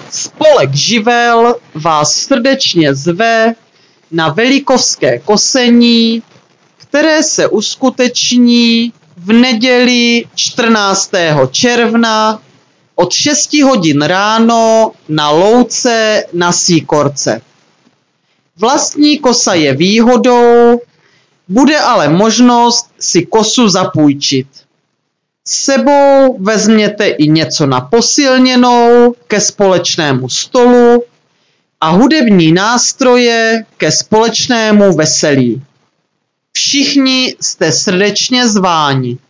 Spolek Živel vás srdečně zve na velikovské kosení, které se uskuteční v neděli 14. června od 6 hodin ráno na louce na Sýkorce. Vlastní kosa je výhodou, bude ale možnost si kosu zapůjčit. S sebou vezměte i něco na posilněnou ke společnému stolu a hudební nástroje ke společnému veselí. Všichni jste srdečně zváni.